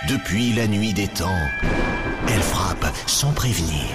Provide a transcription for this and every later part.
Depuis la nuit des temps, elle frappe sans prévenir.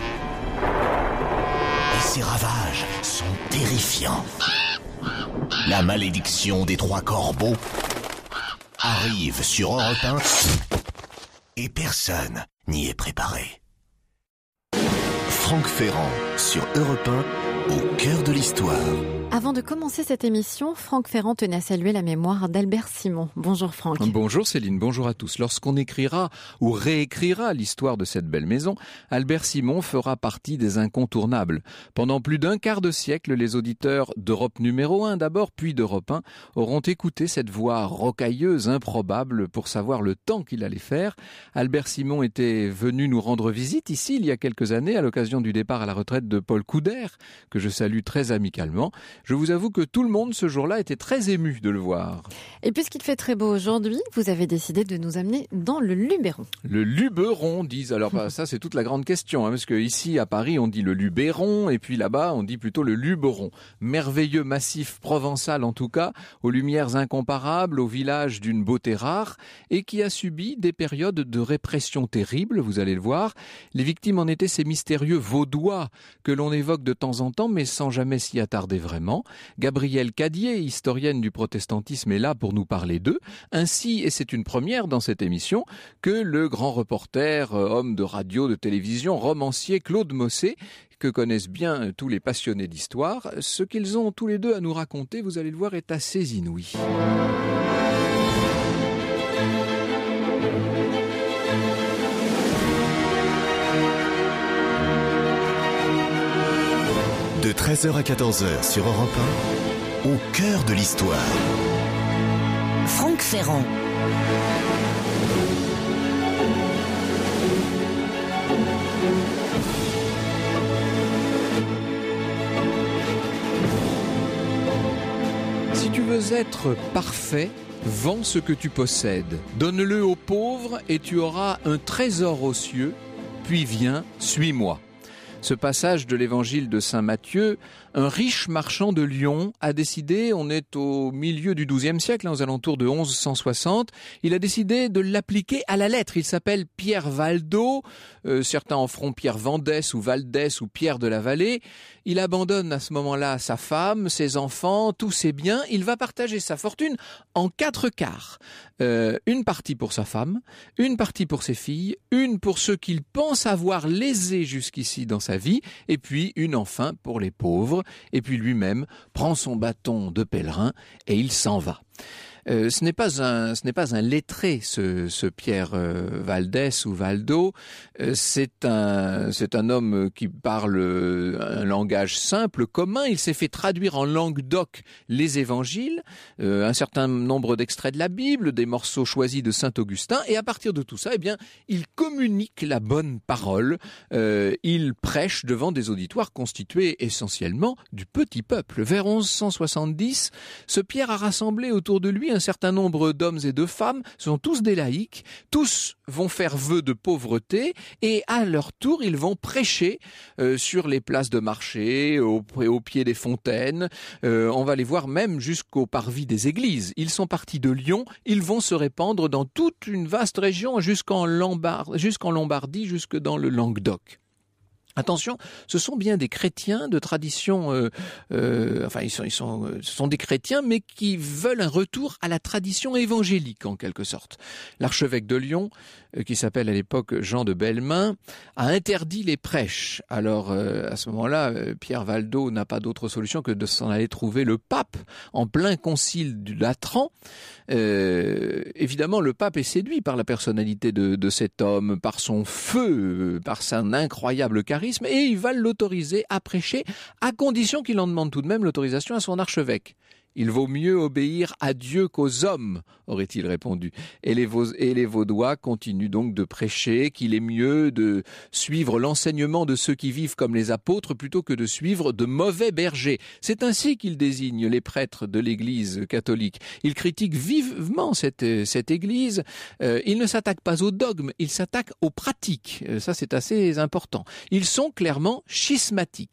Et ses ravages sont terrifiants. La malédiction des 3 corbeaux arrive sur Europe 1 et personne n'y est préparé. Franck Ferrand sur Europe 1, au cœur de l'histoire. Avant de commencer cette émission, Franck Ferrand tenait à saluer la mémoire d'Albert Simon. Bonjour Franck. Bonjour Céline, bonjour à tous. Lorsqu'on écrira ou réécrira l'histoire de cette belle maison, Albert Simon fera partie des incontournables. Pendant plus d'un quart de siècle, les auditeurs d'Europe numéro 1 d'abord, puis d'Europe 1, auront écouté cette voix rocailleuse, improbable, pour savoir le temps qu'il allait faire. Albert Simon était venu nous rendre visite ici il y a quelques années à l'occasion du départ à la retraite de Paul Couder, que je salue très amicalement. Je vous avoue que tout le monde ce jour-là était très ému de le voir. Et puisqu'il fait très beau aujourd'hui, vous avez décidé de nous amener dans le Luberon. Le Luberon, disent. Alors ça c'est toute la grande question, parce que ici à Paris on dit le Luberon et puis là-bas on dit plutôt le Luberon. Merveilleux massif provençal en tout cas, aux lumières incomparables, au village d'une beauté rare et qui a subi des périodes de répression terribles, vous allez le voir. Les victimes en étaient ces mystérieux vaudois que l'on évoque de temps en temps mais sans jamais s'y attarder vraiment. Gabrielle Cadier, historienne du protestantisme, est là pour nous parler d'eux, ainsi, et c'est une première dans cette émission, que le grand reporter, homme de radio, de télévision, romancier Claude Mossé, que connaissent bien tous les passionnés d'histoire. Ce qu'ils ont tous les deux à nous raconter, vous allez le voir, est assez inouï. De 13h à 14h sur Europe 1, au cœur de l'histoire. Franck Ferrand. Si tu veux être parfait, vends ce que tu possèdes. Donne-le aux pauvres et tu auras un trésor aux cieux. Puis viens, suis-moi. Ce passage de l'évangile de saint Matthieu, un riche marchand de Lyon a décidé, on est au milieu du XIIe siècle, aux alentours de 1160, il a décidé de l'appliquer à la lettre. Il s'appelle Pierre Valdo, certains en feront Pierre Vendès ou Valdès ou Pierre de la Vallée. Il abandonne à ce moment-là sa femme, ses enfants, tous ses biens. Il va partager sa fortune en 4 quarts. Une partie pour sa femme, une partie pour ses filles, une pour ceux qu'il pense avoir lésés jusqu'ici dans sa vie, et puis une enfin pour les pauvres, et puis lui-même prend son bâton de pèlerin et il s'en va. Ce n'est pas un lettré, ce Pierre Valdès ou Valdo. C'est un homme qui parle un langage simple, commun. Il s'est fait traduire en langue d'oc les évangiles, un certain nombre d'extraits de la Bible, des morceaux choisis de saint Augustin. Et à partir de tout ça, eh bien, il communique la bonne parole. Il prêche devant des auditoires constitués essentiellement du petit peuple. Vers 1170, ce Pierre a rassemblé autour de lui un certain nombre d'hommes et de femmes, ce sont tous des laïcs, tous vont faire vœu de pauvreté et à leur tour ils vont prêcher sur les places de marché, au pied des fontaines, on va les voir même jusqu'au parvis des églises. Ils sont partis de Lyon, ils vont se répandre dans toute une vaste région jusqu'en Lombardie, jusque dans le Languedoc. Attention, ce sont bien des chrétiens de tradition, ce sont des chrétiens, mais qui veulent un retour à la tradition évangélique en quelque sorte. L'archevêque de Lyon, qui s'appelle à l'époque Jean de Belmain, a interdit les prêches. Alors à ce moment-là, Pierre Valdo n'a pas d'autre solution que de s'en aller trouver le pape en plein concile du Latran. Évidemment, le pape est séduit par la personnalité de cet homme, par son feu, par son incroyable charisme, et il va l'autoriser à prêcher, à condition qu'il en demande tout de même l'autorisation à son archevêque. Il vaut mieux obéir à Dieu qu'aux hommes, aurait-il répondu. Et les Vaudois continuent donc de prêcher qu'il est mieux de suivre l'enseignement de ceux qui vivent comme les apôtres plutôt que de suivre de mauvais bergers. C'est ainsi qu'il désigne les prêtres de l'Église catholique. Il critique vivement cette Église. Il ne s'attaque pas aux dogmes, il s'attaque aux pratiques. Ça, c'est assez important. Ils sont clairement schismatiques.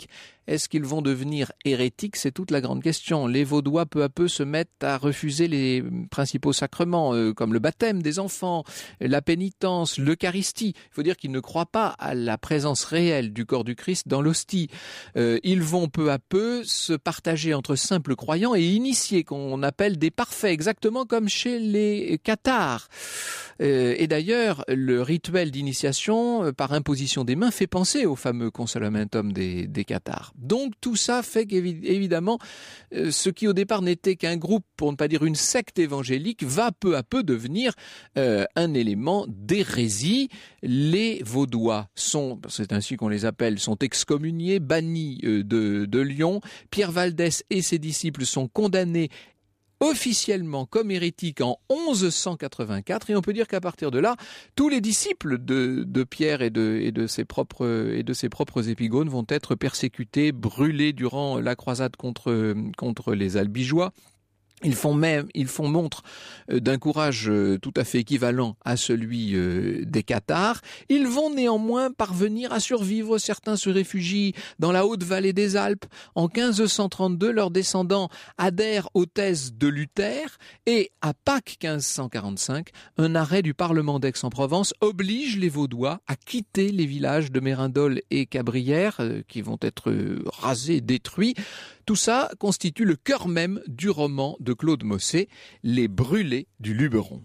Est-ce qu'ils vont devenir hérétiques? C'est toute la grande question. Les Vaudois, peu à peu, se mettent à refuser les principaux sacrements, comme le baptême des enfants, la pénitence, l'Eucharistie. Il faut dire qu'ils ne croient pas à la présence réelle du corps du Christ dans l'hostie. Ils vont peu à peu se partager entre simples croyants et initiés, qu'on appelle des parfaits, exactement comme chez les cathares. Et d'ailleurs, le rituel d'initiation par imposition des mains fait penser au fameux consolamentum des cathares. Donc tout ça fait qu'évidemment, ce qui au départ n'était qu'un groupe, pour ne pas dire une secte évangélique, va peu à peu devenir un élément d'hérésie. Les Vaudois sont, c'est ainsi qu'on les appelle, sont excommuniés, bannis de Lyon. Pierre Valdès et ses disciples sont condamnés officiellement comme hérétique en 1184, et on peut dire qu'à partir de là, tous les disciples de Pierre et de ses propres épigones vont être persécutés, brûlés durant la croisade contre les Albigeois. Ils font montre d'un courage tout à fait équivalent à celui des cathares. Ils vont néanmoins parvenir à survivre. Certains se réfugient dans la haute vallée des Alpes. En 1532, leurs descendants adhèrent aux thèses de Luther, et à Pâques 1545, un arrêt du Parlement d'Aix-en-Provence oblige les Vaudois à quitter les villages de Mérindol et Cabrières, qui vont être rasés, détruits. Tout ça constitue le cœur même du roman de Claude Mossé, Les Brûlés du Luberon.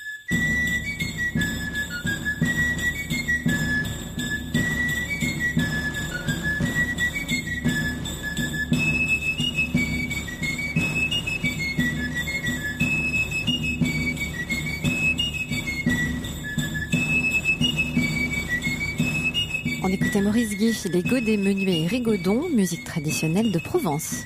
On écoutait Maurice Guy, les Godets, Menuets et Rigaudon, musique traditionnelle de Provence.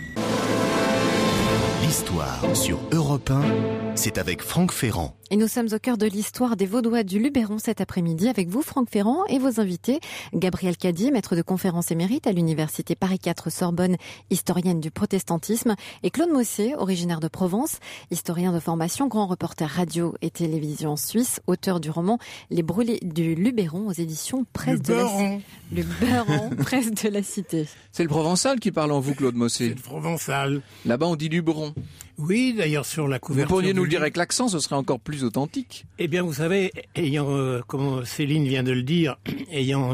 L'histoire sur Europe 1, c'est avec Franck Ferrand. Et nous sommes au cœur de l'histoire des Vaudois du Luberon cet après-midi avec vous, Franck Ferrand, et vos invités. Gabrielle Cadier, maître de conférences émérite à l'université Paris 4 Sorbonne, historienne du protestantisme, et Claude Mossé, originaire de Provence, historien de formation, grand reporter radio et télévision suisse, auteur du roman Les Brûlés du Luberon aux éditions Presse de la Cité. C'est le provençal qui parle en vous, Claude Mossé. C'est le provençal. Là-bas, on dit Luberon. Oui, d'ailleurs, sur la couverture. Vous pourriez nous le dire avec l'accent, ce serait encore plus authentique. Eh bien, vous savez, ayant, comme Céline vient de le dire, ayant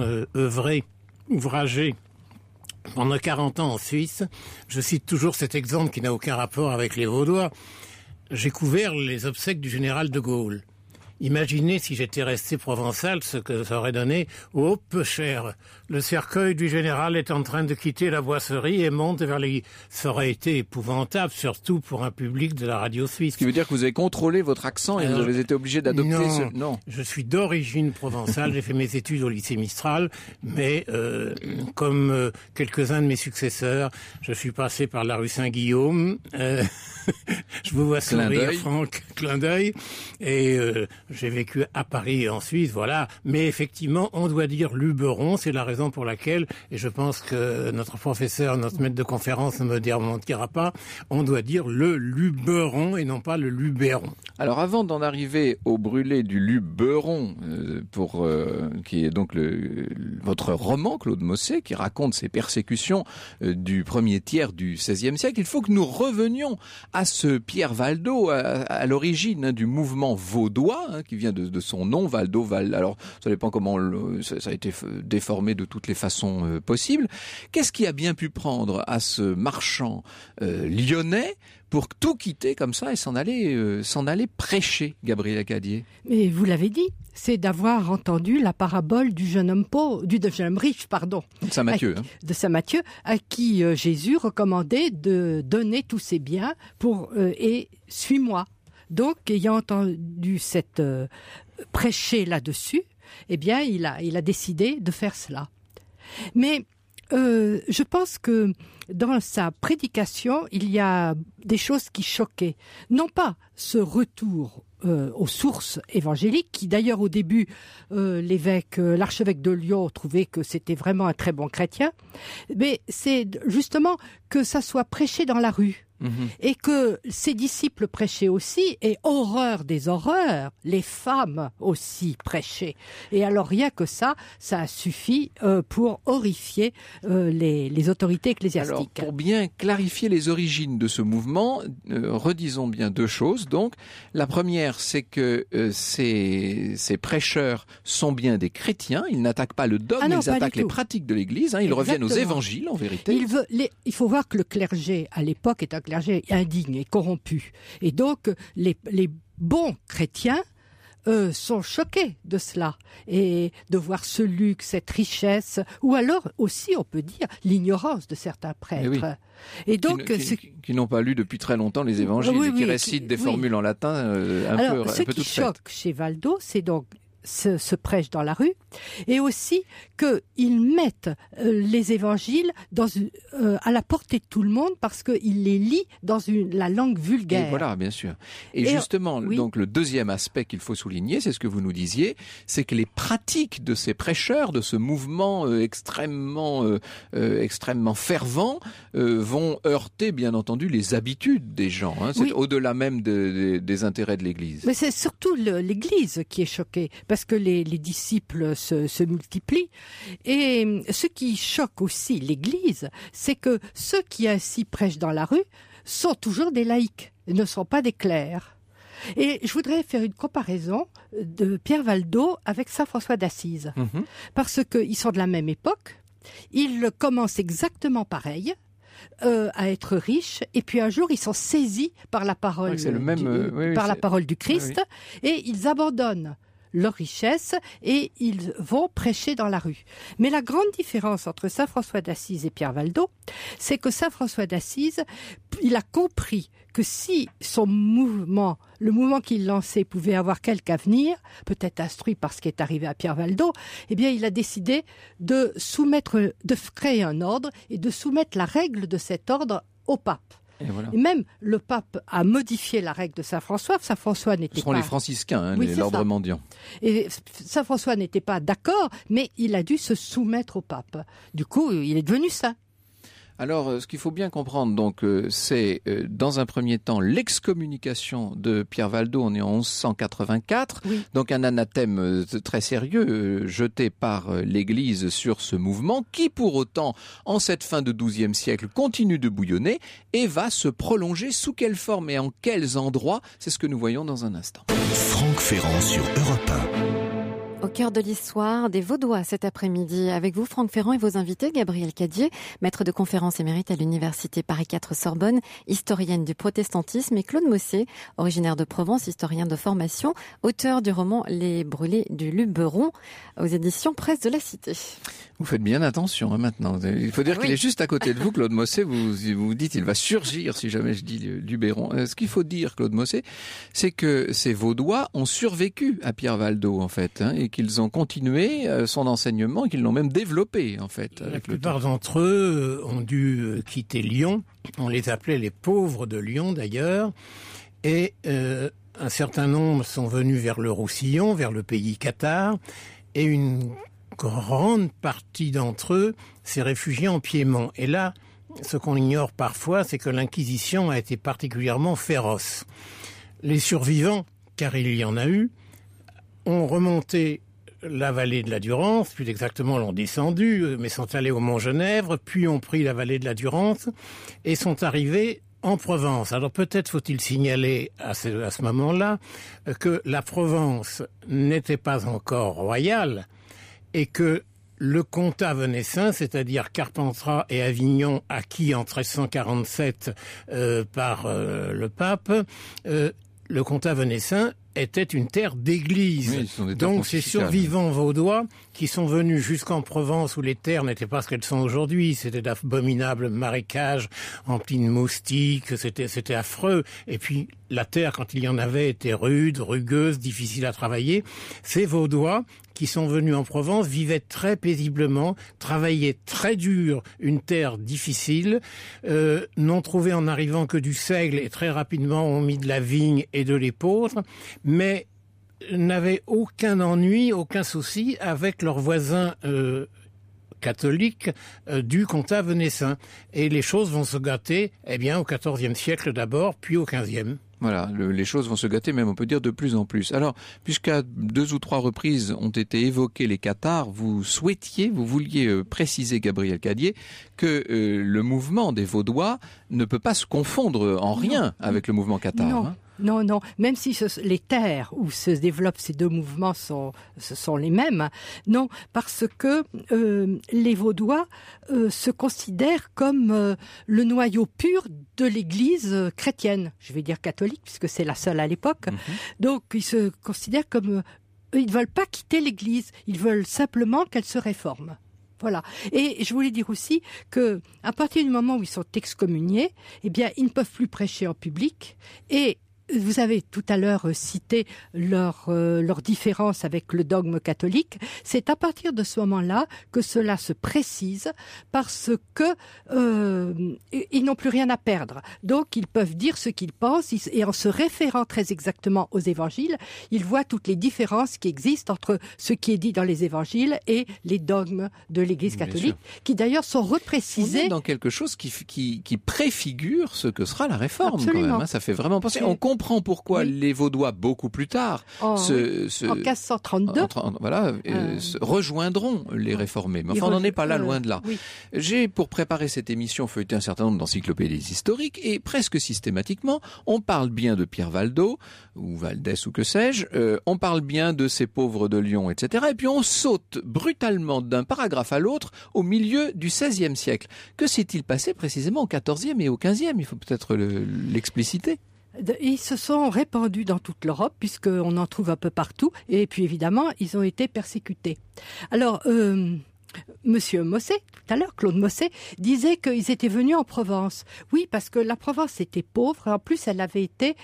ouvragé pendant 40 ans en Suisse, je cite toujours cet exemple qui n'a aucun rapport avec les Vaudois. J'ai couvert les obsèques du général de Gaulle. Imaginez si j'étais resté provençal, ce que ça aurait donné. Oh, peu cher. Le cercueil du général est en train de quitter la boisserie et monte vers les... Ça aurait été épouvantable, surtout pour un public de la radio suisse. Ce qui veut dire que vous avez contrôlé votre accent et vous avez été obligé d'adopter Non, je suis d'origine provençale. J'ai fait mes études au lycée Mistral, mais comme quelques-uns de mes successeurs, je suis passé par la rue Saint-Guillaume. Je vous vois sourire, Franck, clin d'œil. Et j'ai vécu à Paris et en Suisse, voilà. Mais effectivement, on doit dire Luberon, c'est la raison pour laquelle, et je pense que notre professeur, notre maître de conférence ne me démentira pas, on doit dire le Luberon et non pas le Luberon. Alors avant d'en arriver au brûlé du Luberon, qui est donc votre roman, Claude Mossé, qui raconte ces persécutions du premier tiers du XVIe siècle, il faut que nous revenions à ce Pierre Valdo, à l'origine du mouvement vaudois, qui vient de son nom, Valdo. Alors, ça dépend comment ça a été déformé de toutes les façons possibles. Qu'est-ce qui a bien pu prendre à ce marchand lyonnais pour tout quitter comme ça et s'en aller prêcher, Gabrielle Cadier? Mais vous l'avez dit, c'est d'avoir entendu la parabole du jeune homme riche, Saint Matthieu, de Saint Matthieu, à qui Jésus recommandait de donner tous ses biens et suis-moi. Donc, ayant entendu cette prêcher là-dessus, eh bien, il a décidé de faire cela. Mais je pense que dans sa prédication, il y a des choses qui choquaient. Non pas ce retour aux sources évangéliques, qui d'ailleurs au début, l'archevêque de Lyon trouvait que c'était vraiment un très bon chrétien, mais c'est justement que ça soit prêché dans la rue. et que ses disciples prêchaient aussi, et horreur des horreurs, les femmes aussi prêchaient. Et alors rien que ça a suffi pour horrifier les autorités ecclésiastiques. Alors, pour bien clarifier les origines de ce mouvement, redisons bien deux choses. Donc, la première, c'est que ces prêcheurs sont bien des chrétiens. Ils n'attaquent pas le dogme, ils attaquent les pratiques de l'Église. Ils reviennent aux évangiles, en vérité. Il faut voir que le clergé, à l'époque, est un clergé indigne et corrompu. Et donc, les bons chrétiens sont choqués de cela et de voir ce luxe, cette richesse, ou alors aussi, on peut dire, l'ignorance de certains prêtres. Et donc, qui n'ont pas lu depuis très longtemps les évangiles et qui récitent des formules en latin un peu toutes faites. Ce qui choque chez Valdo, c'est donc ce prêche dans la rue, et aussi qu'ils mettent les évangiles à la portée de tout le monde parce qu'ils les lisent dans la langue vulgaire. Et voilà, bien sûr. Et justement, donc le deuxième aspect qu'il faut souligner, c'est ce que vous nous disiez, c'est que les pratiques de ces prêcheurs, de ce mouvement extrêmement fervent, vont heurter, bien entendu, les habitudes des gens. C'est au-delà même des intérêts de l'Église. Mais c'est surtout l'Église qui est choquée, parce que les disciples se multiplient. Et ce qui choque aussi l'Église, c'est que ceux qui ainsi prêchent dans la rue sont toujours des laïcs, ne sont pas des clercs. Et je voudrais faire une comparaison de Pierre Valdo avec saint François d'Assise, parce qu'ils sont de la même époque, ils commencent exactement pareil, à être riches, et puis un jour ils sont saisis par la parole, la parole du Christ, et ils abandonnent leur richesse et ils vont prêcher dans la rue. Mais la grande différence entre saint François d'Assise et Pierre Valdo, c'est que saint François d'Assise, il a compris que si son mouvement, le mouvement qu'il lançait, pouvait avoir quelque avenir, peut-être instruit par ce qui est arrivé à Pierre Valdo, eh bien il a décidé de créer un ordre et de soumettre la règle de cet ordre au pape. Et voilà. Et même le pape a modifié la règle de saint François. Saint François n'était pas... Ce sont les franciscains, l'ordre mendiant. Et saint François n'était pas d'accord, mais il a dû se soumettre au pape. Du coup, il est devenu saint. Alors, ce qu'il faut bien comprendre, donc, c'est dans un premier temps l'excommunication de Pierre Valdo. On est en 1184, donc un anathème très sérieux jeté par l'Église sur ce mouvement, qui pour autant, en cette fin de XIIe siècle, continue de bouillonner et va se prolonger. Sous quelle forme et en quels endroits, c'est ce que nous voyons dans un instant. Franck Ferrand sur Europe 1. Au cœur de l'histoire des Vaudois cet après-midi. Avec vous, Franck Ferrand, et vos invités, Gabriel Cadier, maître de conférences émérite à l'Université Paris 4 Sorbonne, historienne du protestantisme, et Claude Mossé, originaire de Provence, historien de formation, auteur du roman Les Brûlés du Luberon, aux éditions Presse de la Cité. Vous faites bien attention maintenant. Il faut dire qu'il est juste à côté de vous, Claude Mossé. Vous dites il va surgir si jamais je dis Luberon. Ce qu'il faut dire, Claude Mossé, c'est que ces Vaudois ont survécu à Pierre Valdo, en fait, et qu'ils ont continué son enseignement et qu'ils l'ont même développé, en fait. La plupart d'entre eux ont dû quitter Lyon. On les appelait les pauvres de Lyon, d'ailleurs. Et un certain nombre sont venus vers le Roussillon, vers le pays cathare. Et une grande partie d'entre eux s'est réfugiée en Piémont. Et là, ce qu'on ignore parfois, c'est que l'Inquisition a été particulièrement féroce. Les survivants, car il y en a eu, ont remonté la vallée de la Durance, plus exactement l'ont descendu, mais sont allés au Mont-Genèvre, puis ont pris la vallée de la Durance et sont arrivés en Provence. Alors peut-être faut-il signaler à ce moment-là que la Provence n'était pas encore royale et que le comtat venessin, c'est-à-dire Carpentras et Avignon, acquis en 1347 par le pape, le comtat venessin était une terre d'église. Oui, donc ces survivants vaudois qui sont venus jusqu'en Provence où les terres n'étaient pas ce qu'elles sont aujourd'hui, c'était d'abominables marécages emplis de moustiques, c'était affreux. Et puis la terre, quand il y en avait, était rude, rugueuse, difficile à travailler. Ces Vaudois qui sont venus en Provence vivaient très paisiblement, travaillaient très dur, une terre difficile, n'ont trouvé en arrivant que du seigle et très rapidement ont mis de la vigne et de l'épeautre, mais n'avaient aucun ennui, aucun souci avec leurs voisins catholique du comtat venessin. Et les choses vont se gâter au XIVe siècle d'abord, puis au XVe. Voilà, les choses vont se gâter, même on peut dire de plus en plus. Alors, puisqu'à 2 ou 3 reprises ont été évoqués les cathares, vous vouliez préciser, Gabriel Cadier, que le mouvement des Vaudois ne peut pas se confondre en rien avec le mouvement cathare. Non. Hein. Non, même si les terres où se développent ces deux mouvements sont les mêmes, non, parce que les Vaudois se considèrent comme le noyau pur de l'Église chrétienne, je vais dire catholique, puisque c'est la seule à l'époque. Donc ils se considèrent comme... ils ne veulent pas quitter l'Église, ils veulent simplement qu'elle se réforme. Voilà. Et je voulais dire aussi que à partir du moment où ils sont excommuniés, ils ne peuvent plus prêcher en public. Et vous avez tout à l'heure cité leur différence avec le dogme catholique. C'est à partir de ce moment-là que cela se précise, parce que ils n'ont plus rien à perdre. Donc ils peuvent dire ce qu'ils pensent, et en se référant très exactement aux évangiles, ils voient toutes les différences qui existent entre ce qui est dit dans les évangiles et les dogmes de l'Église catholique, qui d'ailleurs sont reprécisés. On est dans quelque chose qui préfigure ce que sera la réforme. Absolument. Quand même. Ça fait vraiment penser. On comprend pourquoi les Vaudois, beaucoup plus tard, en 1532, rejoindront les réformés. Mais enfin, on n'en est pas là, loin de là. Oui. J'ai, pour préparer cette émission, feuilleté un certain nombre d'encyclopédies historiques, et presque systématiquement, on parle bien de Pierre Valdo, ou Valdès, ou que sais-je, on parle bien de ces pauvres de Lyon, etc. Et puis on saute brutalement d'un paragraphe à l'autre au milieu du XVIe siècle. Que s'est-il passé précisément au XIVe et au XVe? Il faut peut-être l'expliciter. Ils se sont répandus dans toute l'Europe, puisqu'on en trouve un peu partout, et puis évidemment, ils ont été persécutés. Alors, Monsieur Mosset, tout à l'heure, Claude Mosset, disait qu'ils étaient venus en Provence. Oui, parce que la Provence était pauvre, en plus elle avait été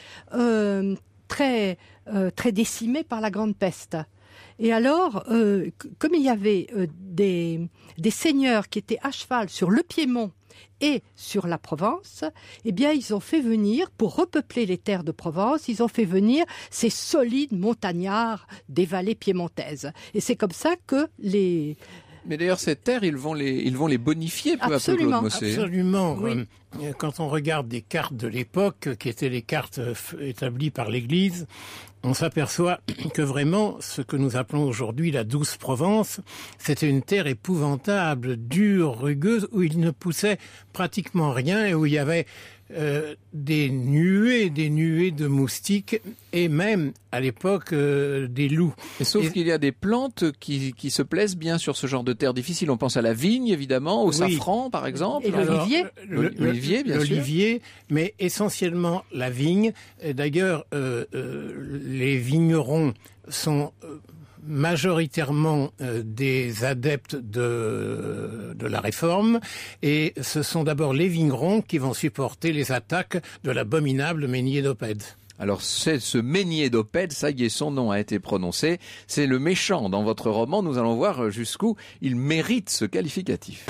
très décimée par la Grande Peste. Et alors, comme il y avait des seigneurs qui étaient à cheval sur le Piémont et sur la Provence, ils ont fait venir, pour repeupler les terres de Provence, ils ont fait venir ces solides montagnards des vallées piémontaises. Et c'est comme ça que les... Mais d'ailleurs, ces terres, ils vont les bonifier peu Absolument. à peu, Claude Mosset. Absolument. Oui. Quand on regarde des cartes de l'époque, qui étaient les cartes établies par l'Église, on s'aperçoit que vraiment, ce que nous appelons aujourd'hui la douce Provence, c'était une terre épouvantable, dure, rugueuse, où il ne poussait pratiquement rien et où il y avait des nuées de moustiques et même, à l'époque, des loups. Sauf qu'il y a des plantes qui se plaisent bien sur ce genre de terre difficile. On pense à la vigne, évidemment, au safran, par exemple. Et l'olivier. L'olivier, bien sûr. L'olivier, mais essentiellement la vigne. Et d'ailleurs, les vignerons sont majoritairement des adeptes de la réforme, et ce sont d'abord les vignerons qui vont supporter les attaques de l'abominable Méniédopède. Alors c'est ce Méniédopède, ça y est, son nom a été prononcé, c'est le méchant dans votre roman, nous allons voir jusqu'où il mérite ce qualificatif.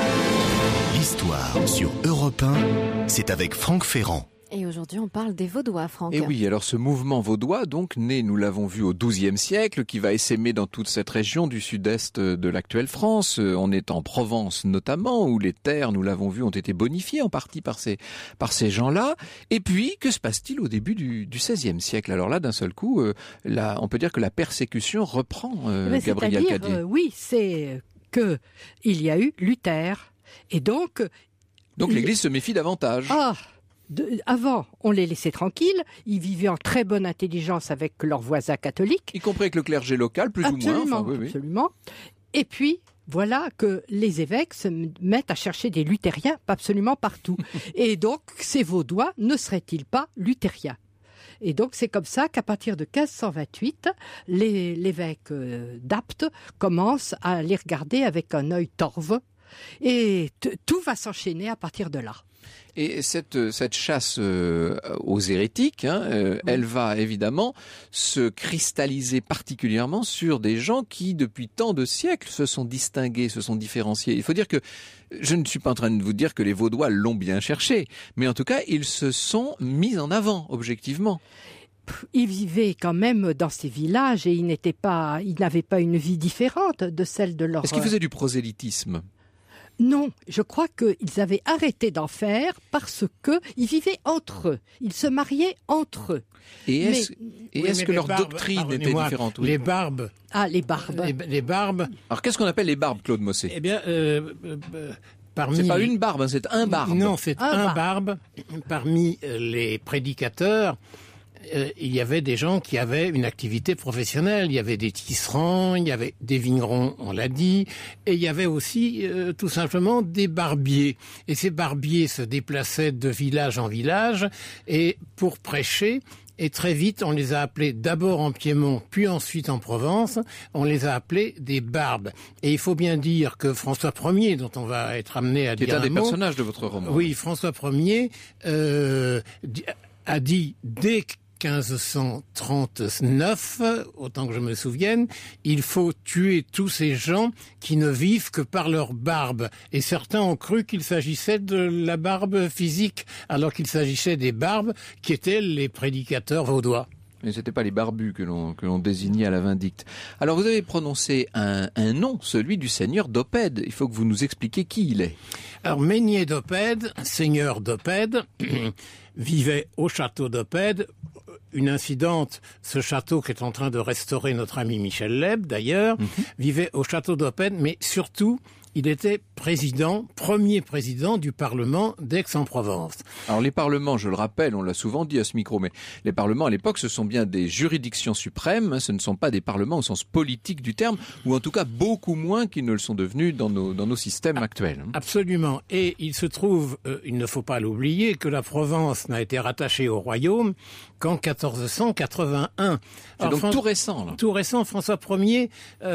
L'histoire sur Europe 1, c'est avec Franck Ferrand. Et aujourd'hui, on parle des Vaudois, Franck. Et oui, alors ce mouvement vaudois, donc né, nous l'avons vu au XIIe siècle, qui va essaimer dans toute cette région du sud-est de l'actuelle France. On est en Provence notamment, où les terres, nous l'avons vu, ont été bonifiées en partie par ces gens-là. Et puis, que se passe-t-il au début du XVIe siècle? Alors là, d'un seul coup, on peut dire que la persécution reprend, Gabriel Cadier. Oui, c'est que il y a eu Luther, et donc l'Église se méfie davantage. Avant, on les laissait tranquilles, ils vivaient en très bonne intelligence avec leurs voisins catholiques. Y compris avec le clergé local, plus ou moins. Enfin, oui. Absolument. Et puis, voilà que les évêques se mettent à chercher des luthériens absolument partout. Et donc, ces Vaudois ne seraient-ils pas luthériens? Et donc, c'est comme ça qu'à partir de 1528, l'évêque d'Apt commence à les regarder avec un œil torve. Et tout va s'enchaîner à partir de là. Et cette chasse aux hérétiques, elle va évidemment se cristalliser particulièrement sur des gens qui, depuis tant de siècles, se sont distingués, se sont différenciés. Il faut dire que je ne suis pas en train de vous dire que les Vaudois l'ont bien cherché, mais en tout cas, ils se sont mis en avant, objectivement. Ils vivaient quand même dans ces villages et ils n'avaient pas une vie différente de celle de leur... Est-ce qu'ils faisaient du prosélytisme ? Non, je crois qu'ils avaient arrêté d'en faire parce qu'ils vivaient entre eux. Ils se mariaient entre eux. Et est-ce que leur doctrine était différente? Les barbes. Ah, les barbes. Les barbes. Alors qu'est-ce qu'on appelle les barbes, Claude Mossé? Eh bien, c'est pas une barbe, c'est un barbe. Non, c'est un barbe. Parmi les prédicateurs, il y avait des gens qui avaient une activité professionnelle. Il y avait des tisserands, il y avait des vignerons, on l'a dit, et il y avait aussi tout simplement des barbiers. Et ces barbiers se déplaçaient de village en village et pour prêcher. Et très vite, on les a appelés d'abord en Piémont, puis ensuite en Provence, on les a appelés des barbes. Et il faut bien dire que François Ier, dont on va être amené à dire un mot... C'est un des personnages de votre roman. Oui, François Ier a dit dès 1539, autant que je me souvienne, il faut tuer tous ces gens qui ne vivent que par leur barbe. Et certains ont cru qu'il s'agissait de la barbe physique, alors qu'il s'agissait des barbes qui étaient les prédicateurs vaudois. Mais c'était pas les barbus que l'on désignait à la vindicte. Alors vous avez prononcé un nom, celui du seigneur d'Oppède. Il faut que vous nous expliquiez qui il est. Alors Mesnier d'Oppède, seigneur d'Oppède, vivait au château d'Oppède. Une incidente, ce château qu'est en train de restaurer notre ami Michel Leb d'ailleurs, vivait au château d'Oppède, mais surtout, il était premier président du Parlement d'Aix-en-Provence. Alors les parlements, je le rappelle, on l'a souvent dit à ce micro, mais les parlements à l'époque, ce sont bien des juridictions suprêmes, ce ne sont pas des parlements au sens politique du terme, ou en tout cas beaucoup moins qu'ils ne le sont devenus dans nos systèmes actuels. Absolument. Et il se trouve, il ne faut pas l'oublier, que la Provence n'a été rattachée au royaume qu'en 1481. C'est donc tout récent, là. Tout récent. François Ier,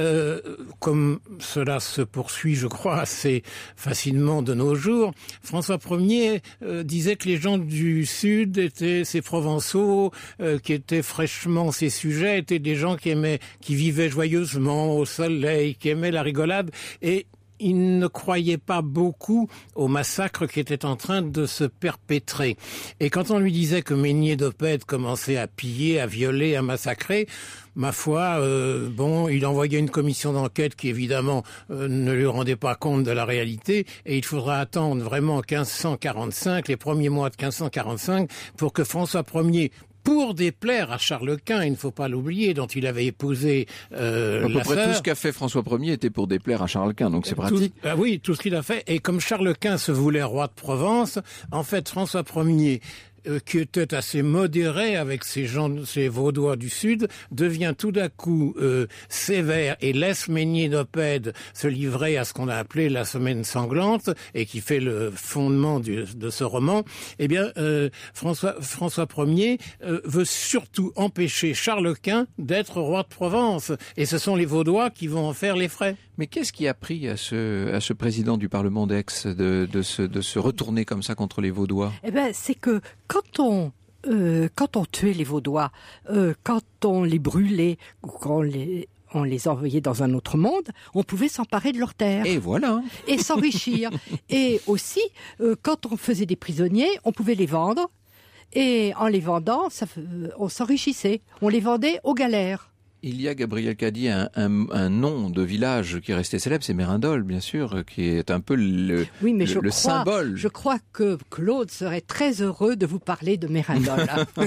comme cela se poursuit, je crois, assez facilement de nos jours, François Ier disait que les gens du Sud étaient ces Provençaux, qui étaient fraîchement ses sujets, étaient des gens qui vivaient joyeusement au soleil, qui aimaient la rigolade, et il ne croyait pas beaucoup au massacre qui était en train de se perpétrer. Et quand on lui disait que Mesnier d'Oppède commençait à piller, à violer, à massacrer, ma foi, il envoyait une commission d'enquête qui évidemment ne lui rendait pas compte de la réalité, et il faudra attendre vraiment 1545, les premiers mois de 1545, pour que François Ier, pour déplaire à Charles Quint, il ne faut pas l'oublier, dont il avait épousé à peu près tout ce qu'a fait François Ier était pour déplaire à Charles Quint, donc c'est pratique. Oui, tout ce qu'il a fait. Et comme Charles Quint se voulait roi de Provence, en fait, François Ier, qui était assez modéré avec ces Vaudois du Sud, devient tout d'un coup sévère et laisse Mesnier d'Oppède se livrer à ce qu'on a appelé la semaine sanglante et qui fait le fondement de ce roman. Eh bien, François Ier veut surtout empêcher Charles Quint d'être roi de Provence, et ce sont les Vaudois qui vont en faire les frais. Mais qu'est-ce qui a pris à ce président du Parlement d'Aix de se retourner comme ça contre les Vaudois? Eh ben, c'est que quand on tuait les Vaudois, quand on les brûlait, ou quand on les envoyait dans un autre monde, on pouvait s'emparer de leurs terres. Et voilà. Et s'enrichir. Et aussi, quand on faisait des prisonniers, on pouvait les vendre. Et en les vendant, on s'enrichissait. On les vendait aux galères. Il y a, Gabriel Cady, un nom de village qui est resté célèbre, c'est Mérindol, bien sûr, qui est un peu le symbole. Je crois que Claude serait très heureux de vous parler de Mérindol.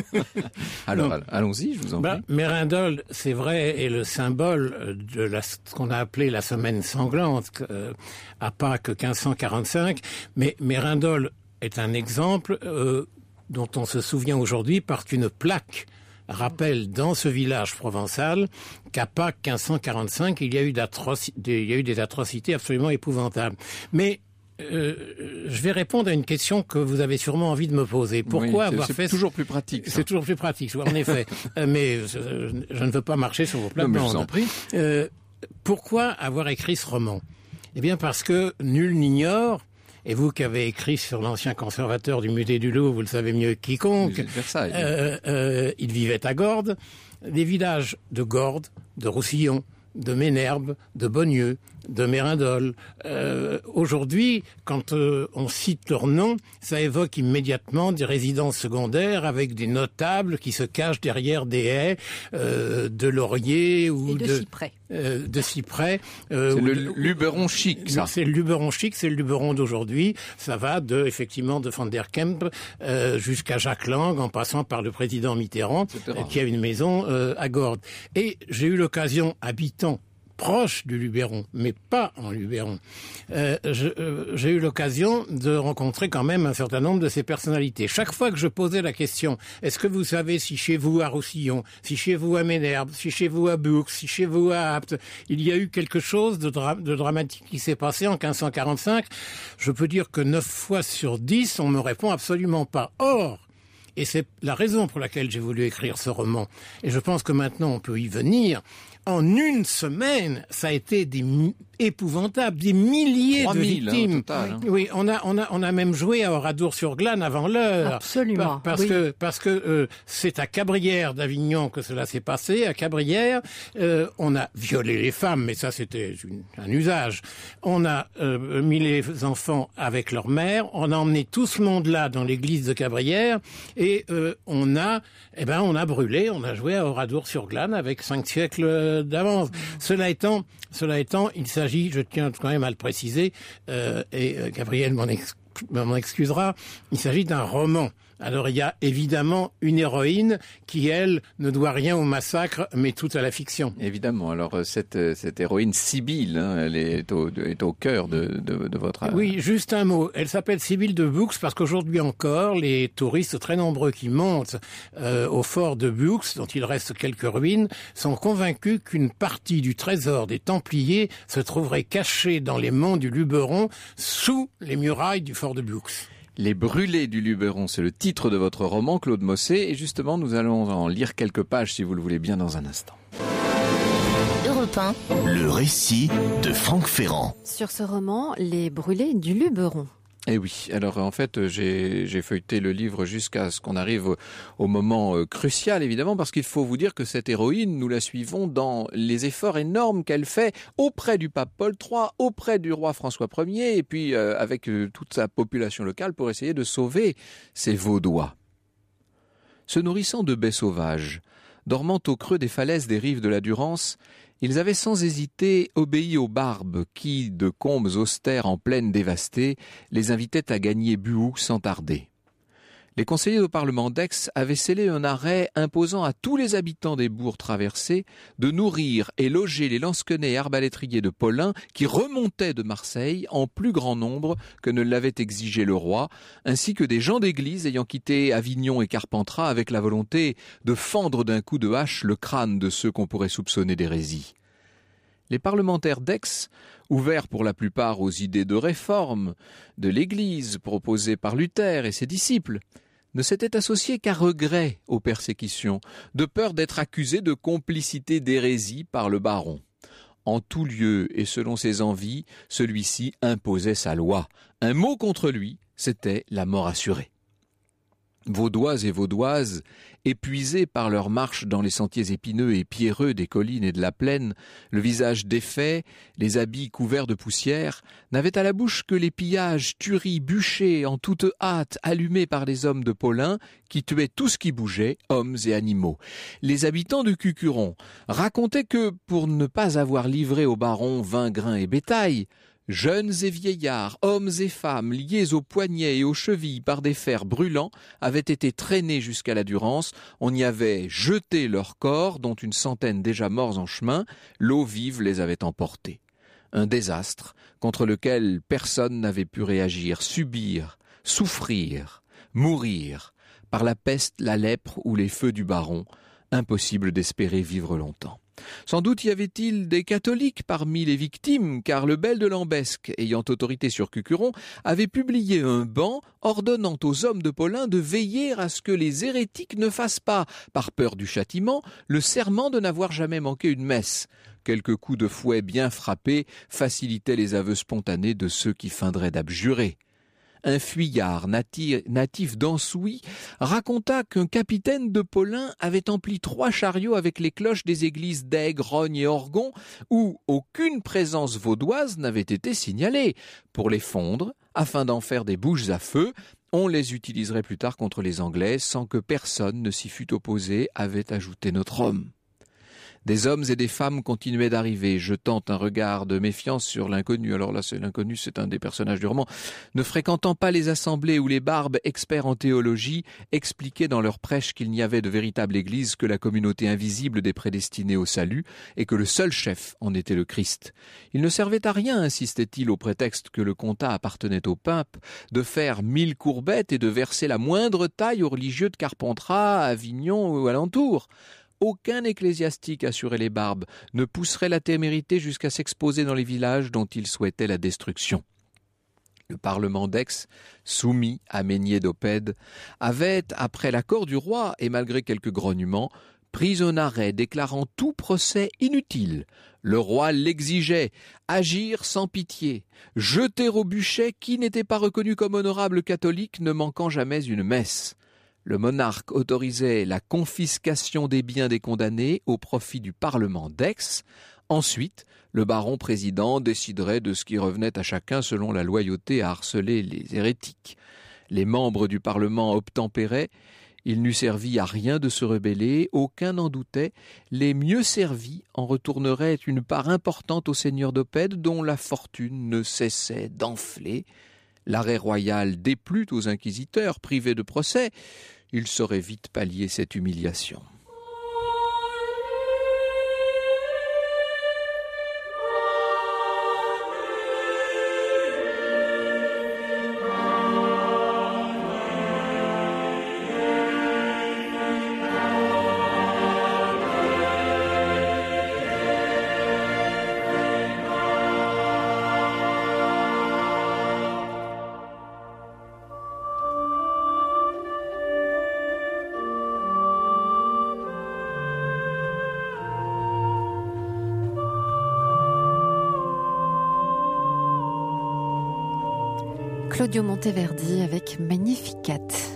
Alors, allons-y, je vous en prie. Mérindol, c'est vrai, est le symbole de ce qu'on a appelé la semaine sanglante, à Pâques 1545. Mais Mérindol est un exemple dont on se souvient aujourd'hui parce qu'une plaque rappelle dans ce village provençal qu'à Pâques 1545, il y a eu des atrocités absolument épouvantables. Mais je vais répondre à une question que vous avez sûrement envie de me poser. Pourquoi avoir fait... C'est toujours plus pratique. C'est toujours plus pratique, en effet. Mais je ne veux pas marcher sur vos plates-bandes. Non, mais je vous en prie. Pourquoi avoir écrit ce roman? Eh bien parce que nul n'ignore, et vous qui avez écrit sur l'ancien conservateur du musée du Louvre, vous le savez mieux que quiconque, il vivait à Gordes, des villages de Gordes, de Roussillon, de Ménherbe, de Bonnieux, de Mérindol. Aujourd'hui, quand on cite leur nom, ça évoque immédiatement des résidences secondaires avec des notables qui se cachent derrière des haies de lauriers ou de cyprès. De cyprès. C'est le Luberon chic, ça. C'est le Luberon chic, c'est le Luberon d'aujourd'hui. Ça va effectivement de Van der Kemp jusqu'à Jacques Lang, en passant par le président Mitterrand, qui a une maison à Gordes. Et j'ai eu l'occasion, habitant proche du Luberon, mais pas en Luberon, j'ai eu l'occasion de rencontrer quand même un certain nombre de ces personnalités. Chaque fois que je posais la question, est-ce que vous savez si chez vous à Roussillon, si chez vous à Ménherbe, si chez vous à Bourg, si chez vous à Apt, il y a eu quelque chose de dramatique qui s'est passé en 1545, je peux dire que 9 fois sur 10, on me répond absolument pas. Or, et c'est la raison pour laquelle j'ai voulu écrire ce roman, et je pense que maintenant on peut y venir, en une semaine, ça a été épouvantable, des milliers de victimes. Au total, hein. Oui, on a même joué à Oradour-sur-Glane avant l'heure. Absolument. Parce que c'est à Cabrières d'Avignon que cela s'est passé. À Cabrières, on a violé les femmes, mais ça c'était un usage. On a mis les enfants avec leur mère. On a emmené tout ce monde-là dans l'église de Cabrières et on a brûlé. On a joué à Oradour-sur-Glane avec 5 siècles d'avance. Cela étant, il s'agit, je tiens quand même à le préciser, et Gabriel m'en excusera, il s'agit d'un roman. Alors il y a évidemment une héroïne qui, elle, ne doit rien au massacre, mais tout à la fiction. Évidemment. Alors cette héroïne Sibylle, elle est au cœur de votre... Oui, juste un mot. Elle s'appelle Sibylle de Bux parce qu'aujourd'hui encore, les touristes très nombreux qui montent au fort de Bux, dont il reste quelques ruines, sont convaincus qu'une partie du trésor des Templiers se trouverait cachée dans les monts du Luberon, sous les murailles du fort de Bux. Les brûlés du Luberon, c'est le titre de votre roman, Claude Mossé, et justement, nous allons en lire quelques pages, si vous le voulez bien, dans un instant. Europe 1, le récit de Franck Ferrand. Sur ce roman, Les brûlés du Luberon. Eh oui, alors en fait j'ai feuilleté le livre jusqu'à ce qu'on arrive au moment crucial évidemment, parce qu'il faut vous dire que cette héroïne, nous la suivons dans les efforts énormes qu'elle fait auprès du pape Paul III, auprès du roi François Ier et puis avec toute sa population locale pour essayer de sauver ces Vaudois. Se nourrissant de baies sauvages, dormant au creux des falaises des rives de la Durance, ils avaient sans hésiter obéi aux barbes qui, de combes austères en plaine dévastée, les invitaient à gagner Buhoux sans tarder. Les conseillers au Parlement d'Aix avaient scellé un arrêt imposant à tous les habitants des bourgs traversés de nourrir et loger les lansquenets et arbalétriers de Paulin qui remontaient de Marseille en plus grand nombre que ne l'avait exigé le roi, ainsi que des gens d'église ayant quitté Avignon et Carpentras avec la volonté de fendre d'un coup de hache le crâne de ceux qu'on pourrait soupçonner d'hérésie. Les parlementaires d'Aix, ouverts pour la plupart aux idées de réforme de l'Église proposées par Luther et ses disciples, ne s'étaient associés qu'à regret aux persécutions, de peur d'être accusés de complicité d'hérésie par le baron. En tout lieu et selon ses envies, celui-ci imposait sa loi. Un mot contre lui, c'était la mort assurée. Vaudois et Vaudoises, épuisés par leur marche dans les sentiers épineux et pierreux des collines et de la plaine, le visage défait, les habits couverts de poussière, n'avaient à la bouche que les pillages, tueries, bûchers, en toute hâte, allumés par les hommes de Paulin, qui tuaient tout ce qui bougeait, hommes et animaux. Les habitants de Cucuron racontaient que, pour ne pas avoir livré au baron vin, grains et bétail, jeunes et vieillards, hommes et femmes, liés aux poignets et aux chevilles par des fers brûlants, avaient été traînés jusqu'à la Durance. On y avait jeté leurs corps, dont une centaine déjà morts en chemin. L'eau vive les avait emportés. Un désastre contre lequel personne n'avait pu réagir, subir, souffrir, mourir, par la peste, la lèpre ou les feux du baron. Impossible d'espérer vivre longtemps. Sans doute y avait-il des catholiques parmi les victimes, car le Bel de Lambesc, ayant autorité sur Cucuron, avait publié un ban ordonnant aux hommes de Paulin de veiller à ce que les hérétiques ne fassent pas, par peur du châtiment, le serment de n'avoir jamais manqué une messe. Quelques coups de fouet bien frappés facilitaient les aveux spontanés de ceux qui feindraient d'abjurer. un fuyard natif d'Ansouis, raconta qu'un capitaine de Paulin avait empli 3 chariots avec les cloches des églises d'Aigues, Rognes et Orgon, où aucune présence vaudoise n'avait été signalée, pour les fondre, afin d'en faire des bouches à feu. On les utiliserait plus tard contre les Anglais, sans que personne ne s'y fût opposé, avait ajouté notre homme. Des hommes et des femmes continuaient d'arriver, jetant un regard de méfiance sur l'inconnu. Alors là, l'inconnu, c'est un des personnages du roman. Ne fréquentant pas les assemblées où les barbes, experts en théologie, expliquaient dans leurs prêches qu'il n'y avait de véritable église que la communauté invisible des prédestinés au salut, et que le seul chef en était le Christ. Il ne servait à rien, insistait-il, au prétexte que le comtat appartenait au pape, de faire 1000 courbettes et de verser la moindre taille aux religieux de Carpentras, Avignon ou alentour. Aucun ecclésiastique, assuraient les barbes, ne pousserait la témérité jusqu'à s'exposer dans les villages dont il souhaitait la destruction. Le Parlement d'Aix, soumis à Mesnier d'Oppède, avait, après l'accord du roi et malgré quelques grognements, pris un arrêt déclarant tout procès inutile. Le roi l'exigeait, agir sans pitié, jeter au bûcher qui n'était pas reconnu comme honorable catholique ne manquant jamais une messe. Le monarque autorisait la confiscation des biens des condamnés au profit du Parlement d'Aix. Ensuite, le baron président déciderait de ce qui revenait à chacun selon la loyauté à harceler les hérétiques. Les membres du Parlement obtempéraient. Il n'eût servi à rien de se rebeller, aucun n'en doutait. Les mieux servis en retourneraient une part importante au seigneur d'Oppède dont la fortune ne cessait d'enfler. L'arrêt royal déplut aux inquisiteurs privés de procès. Ils sauraient vite pallier cette humiliation. Claudio Monteverdi avec Magnificat.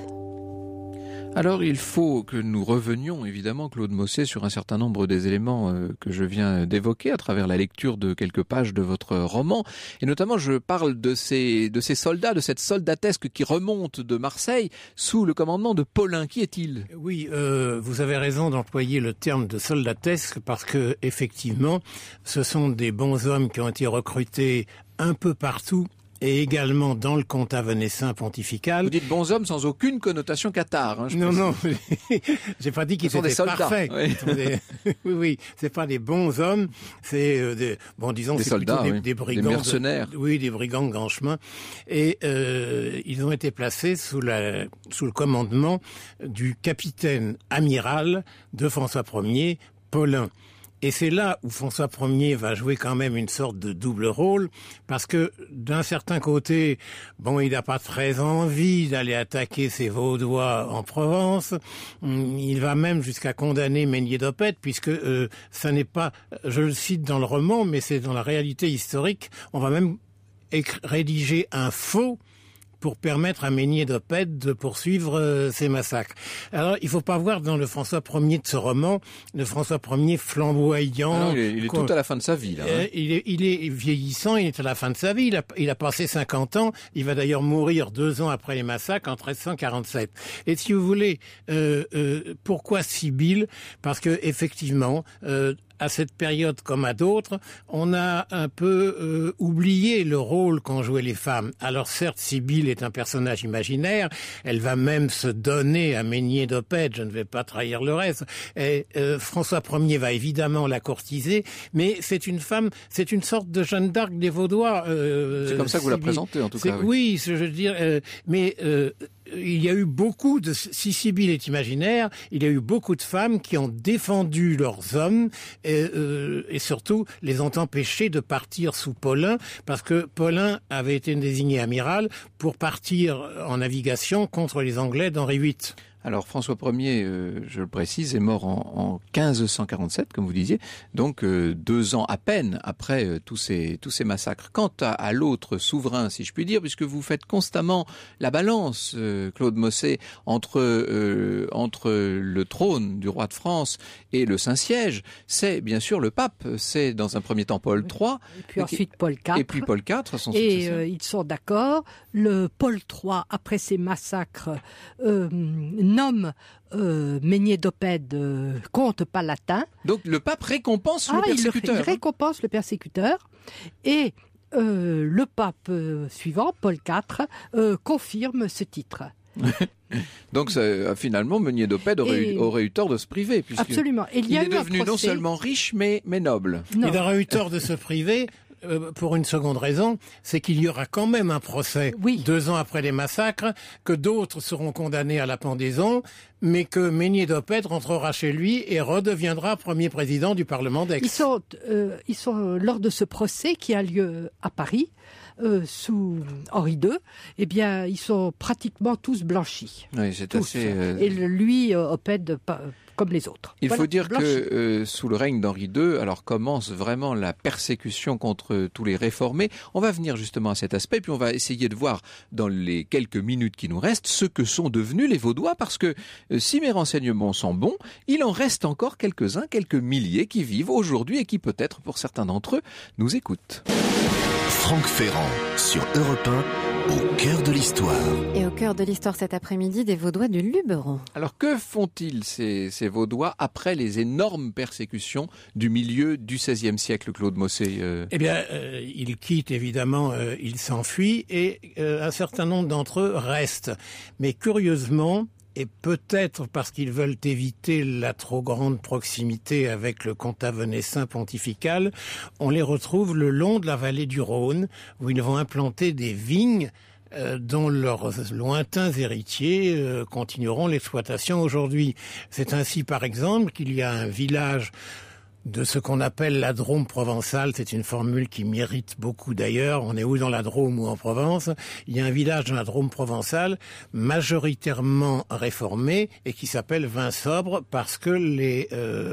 Alors il faut que nous revenions évidemment, Claude Mossé, sur un certain nombre des éléments que je viens d'évoquer à travers la lecture de quelques pages de votre roman. Et notamment je parle de ces soldats, de cette soldatesque qui remonte de Marseille sous le commandement de Paulin. Qui est-il ? Oui, vous avez raison d'employer le terme de soldatesque parce que effectivement, ce sont des bons hommes qui ont été recrutés un peu partout. Et également dans le comtat venessin pontifical. Vous dites bons hommes sans aucune connotation cathare. Hein, non, j'ai pas dit qu'ils étaient parfaits. Oui. oui, c'est pas des bons hommes, c'est disons des soldats, des brigands, des mercenaires. Des brigands de grand chemin. Et ils ont été placés sous le commandement du capitaine amiral de François Ier, Paulin. Et c'est là où François Ier va jouer quand même une sorte de double rôle, parce que d'un certain côté, il n'a pas très envie d'aller attaquer ces Vaudois en Provence. Il va même jusqu'à condamner Mesnier d'Oppède, puisque ça n'est pas, je le cite dans le roman, mais c'est dans la réalité historique. On va même rédiger un faux pour permettre à Mesnier d'Oppède de poursuivre ces massacres. Alors, il faut pas voir dans le François Ier de ce roman, le François Ier flamboyant. Il est tout à la fin de sa vie, là. Il est vieillissant, il est à la fin de sa vie, il a passé 50 ans, il va d'ailleurs mourir 2 ans après les massacres, en 1347. Et si vous voulez, pourquoi Sibylle ? Parce que, effectivement, à cette période comme à d'autres, on a un peu oublié le rôle qu'ont joué les femmes. Alors certes, Sibylle est un personnage imaginaire, elle va même se donner à Mesnier d'Oppède, je ne vais pas trahir le reste, et François Ier va évidemment la courtiser, mais c'est une femme, c'est une sorte de Jeanne d'Arc des Vaudois. C'est comme ça que vous la présentez en tout cas. Oui, je veux dire, mais il y a eu beaucoup de, si Sibylle est imaginaire, il y a eu beaucoup de femmes qui ont défendu leurs hommes et surtout les ont empêchés de partir sous Paulin, parce que Paulin avait été désigné amiral pour partir en navigation contre les Anglais d'Henri VIII. Alors François Ier, je le précise, est mort en 1547, comme vous disiez, donc 2 ans à peine après tous ces massacres. Quant à l'autre souverain, si je puis dire, puisque vous faites constamment la balance, Claude Mossé, entre le trône du roi de France et le Saint-Siège, c'est bien sûr le pape. C'est dans un premier temps Paul III. Et puis ensuite Paul IV. Et puis Paul IV, son successeur. Et ils sont d'accord. Le Paul III, après ces massacres, nomme Méniédopède comte palatin. Donc le pape récompense le persécuteur. Il récompense le persécuteur. Et le pape suivant, Paul IV, confirme ce titre. Donc finalement, Méniédopède aurait eu tort de se priver. Absolument. Il est devenu non seulement riche, mais noble. Non. Il aurait eu tort de se priver pour une seconde raison, c'est qu'il y aura quand même un procès 2 ans après les massacres, que d'autres seront condamnés à la pendaison, mais que Méniédopède rentrera chez lui et redeviendra premier président du Parlement d'Aix. Ils sont lors de ce procès qui a lieu à Paris, sous Henri II, eh bien, ils sont pratiquement tous blanchis. Oui, c'est assez... Et lui, Opède, comme les autres. Il faut dire que sous le règne d'Henri II, alors commence vraiment la persécution contre tous les réformés. On va venir justement à cet aspect, puis on va essayer de voir dans les quelques minutes qui nous restent ce que sont devenus les Vaudois, parce que si mes renseignements sont bons, il en reste encore quelques-uns, quelques milliers qui vivent aujourd'hui et qui peut-être, pour certains d'entre eux, nous écoutent. Franck Ferrand sur Europe 1, au cœur de l'histoire. Et au cœur de l'histoire cet après-midi, des Vaudois du Luberon. Alors que font-ils ces Vaudois après les énormes persécutions du milieu du XVIe siècle, Claude Mossé Eh bien, ils quittent évidemment, ils s'enfuient et un certain nombre d'entre eux restent. Mais curieusement, et peut-être parce qu'ils veulent éviter la trop grande proximité avec le comtat venessin pontifical, on les retrouve le long de la vallée du Rhône, où ils vont implanter des vignes dont leurs lointains héritiers continueront l'exploitation aujourd'hui. C'est ainsi, par exemple, qu'il y a un village de ce qu'on appelle la Drôme provençale. C'est une formule qui mérite beaucoup d'ailleurs. On est ou dans la Drôme ou en Provence. Il y a un village dans la Drôme provençale majoritairement réformé et qui s'appelle Vinsobre parce que les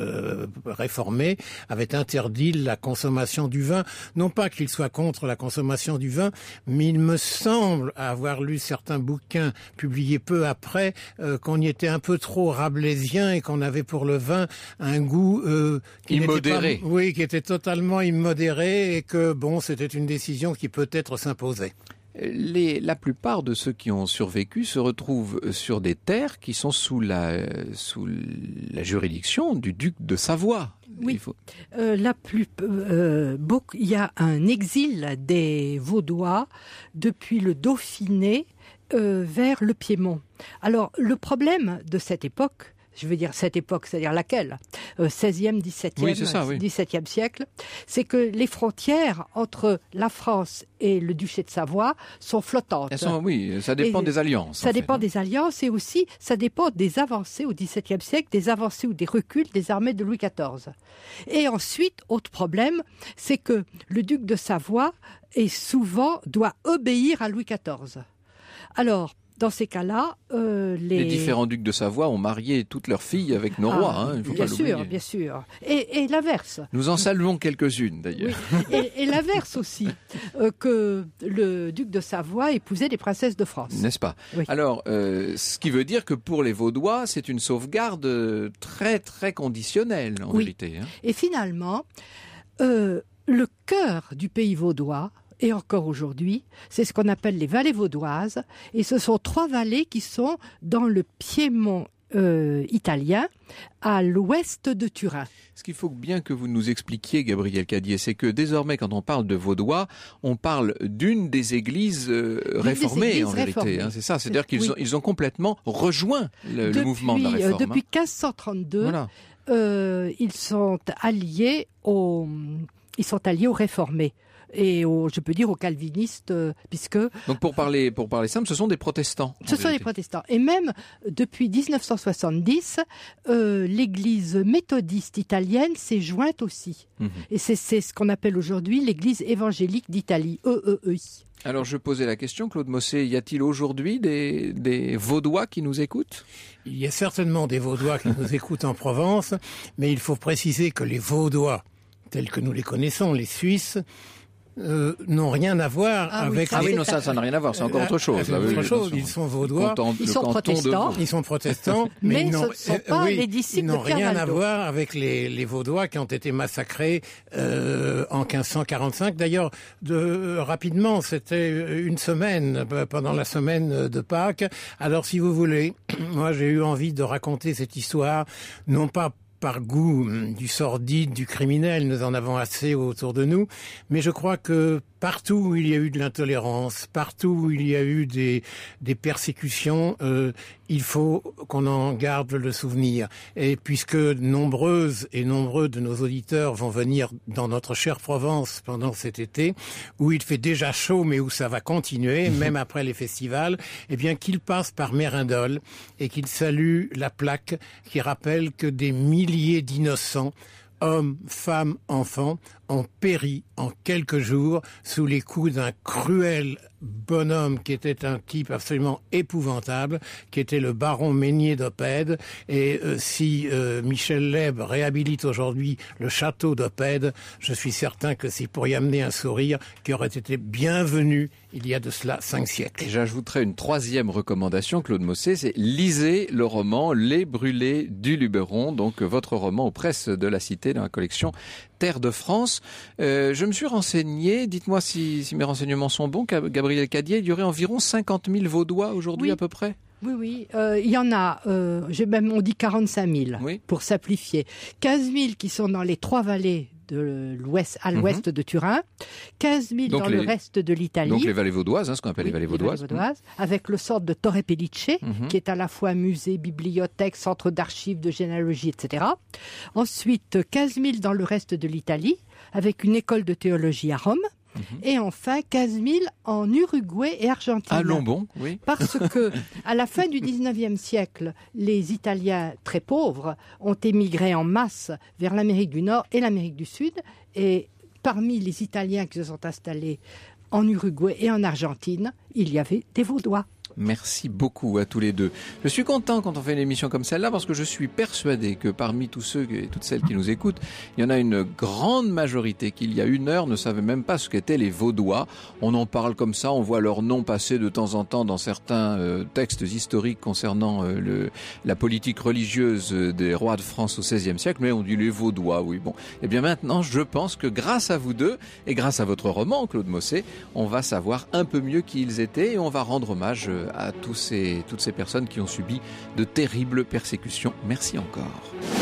réformés avaient interdit la consommation du vin. Non pas qu'ils soient contre la consommation du vin, mais il me semble avoir lu certains bouquins publiés peu après qu'on y était un peu trop rabelaisien et qu'on avait pour le vin un goût immodéré. Qui était totalement immodéré et que, bon, c'était une décision qui peut-être s'imposait. La plupart de ceux qui ont survécu se retrouvent sur des terres qui sont sous la juridiction du duc de Savoie. Oui, il y a un exil des Vaudois depuis le Dauphiné vers le Piémont. Alors, le problème de cette époque, je veux dire cette époque, c'est-à-dire laquelle 16e, 17e siècle, c'est que les frontières entre la France et le duché de Savoie sont flottantes. Ça dépend des alliances. Ça dépend des alliances et aussi ça dépend des avancées au XVIIe siècle, des avancées ou des reculs des armées de Louis XIV. Et ensuite, autre problème, c'est que le duc de Savoie doit obéir à Louis XIV. Alors, dans ces cas-là, les différents ducs de Savoie ont marié toutes leurs filles avec nos rois. Il faut pas l'oublier. Bien sûr. Et l'inverse. Nous en saluons quelques-unes, d'ailleurs. Oui. Et l'inverse aussi, que le duc de Savoie épousait des princesses de France. N'est-ce pas? Oui. Alors, ce qui veut dire que pour les Vaudois, c'est une sauvegarde très, très conditionnelle, en vérité. Et finalement, le cœur du pays vaudois, et encore aujourd'hui, c'est ce qu'on appelle les vallées vaudoises. Et ce sont 3 vallées qui sont dans le Piémont italien, à l'ouest de Turin. Ce qu'il faut bien que vous nous expliquiez, Gabriel Cadier, c'est que désormais, quand on parle de Vaudois, on parle d'une des églises réformées, en vérité. C'est ça, c'est-à-dire qu'ils ont complètement rejoint le mouvement de la réforme. Depuis 1532, ils sont alliés ils sont alliés aux réformés. Et je peux dire aux calvinistes, puisque... Donc pour parler simple, ce sont des protestants. Ce sont des protestants. Et même depuis 1970, l'église méthodiste italienne s'est jointe aussi. Et c'est ce qu'on appelle aujourd'hui l'église évangélique d'Italie, EEI. Alors je posais la question, Claude Mossé, y a-t-il aujourd'hui des Vaudois qui nous écoutent ? Il y a certainement des Vaudois qui nous écoutent en Provence, mais il faut préciser que les Vaudois, tels que nous les connaissons, les Suisses, n'ont rien à voir avec... Ah oui, non, ça n'a rien à voir, c'est encore autre chose. C'est autre chose, ils sont Vaudois, ils sont protestants. Ils sont protestants, mais ils ne sont pas les disciples de Pierre Ils n'ont rien Valdo. à voir avec les Vaudois qui ont été massacrés en 1545. D'ailleurs, rapidement, c'était une semaine, pendant la semaine de Pâques. Alors, si vous voulez, moi j'ai eu envie de raconter cette histoire, non pas par goût du sordide, du criminel, nous en avons assez autour de nous, mais je crois que partout où il y a eu de l'intolérance, partout où il y a eu des persécutions, il faut qu'on en garde le souvenir. Et puisque nombreuses et nombreux de nos auditeurs vont venir dans notre chère Provence pendant cet été, où il fait déjà chaud mais où ça va continuer, même après les festivals, eh bien qu'ils passent par Mérindol et qu'ils saluent la plaque qui rappelle que des milliers d'innocents, hommes, femmes, enfants, ont péri en quelques jours sous les coups d'un cruel bonhomme qui était un type absolument épouvantable, qui était le baron Meunier d'Oppède. Et si Michel Leb réhabilite aujourd'hui le château d'Oppède, je suis certain que c'est pour y amener un sourire qui aurait été bienvenu il y a de cela 5 siècles. Et j'ajouterai une troisième recommandation, Claude Mossé, c'est lisez le roman Les Brûlés du Luberon, donc votre roman aux presses de la Cité dans la collection Terre de France. Je me suis renseigné, dites-moi si mes renseignements sont bons, Gabriel Cadier, il y aurait environ 50 000 Vaudois aujourd'hui à peu près ? Oui, il y en a, on dit 45 000 pour simplifier. 15 000 qui sont dans les 3 vallées de l'ouest, à l'ouest de Turin, 15 000 donc dans le reste de l'Italie. Donc les vallées vaudoises, ce qu'on appelle les vallées vaudoises. Avec le centre de Torre Pellice, qui est à la fois musée, bibliothèque, centre d'archives, de généalogie, etc. Ensuite, 15 000 dans le reste de l'Italie, avec une école de théologie à Rome. Et enfin, 15 000 en Uruguay et Argentine. Ah, Lombon, oui. Parce que, à la fin du 19e siècle, les Italiens très pauvres ont émigré en masse vers l'Amérique du Nord et l'Amérique du Sud. Et parmi les Italiens qui se sont installés en Uruguay et en Argentine, il y avait des Vaudois. Merci beaucoup à tous les deux. Je suis content quand on fait une émission comme celle-là parce que je suis persuadé que parmi tous ceux et toutes celles qui nous écoutent, il y en a une grande majorité qui, il y a 1 heure, ne savaient même pas ce qu'étaient les Vaudois. On en parle comme ça, on voit leur nom passer de temps en temps dans certains textes historiques concernant la politique religieuse des rois de France au XVIe siècle, mais on dit les Vaudois, oui. Bon, eh bien maintenant, je pense que grâce à vous deux et grâce à votre roman, Claude Mossé, on va savoir un peu mieux qui ils étaient et on va rendre hommage à toutes ces personnes qui ont subi de terribles persécutions. Merci encore.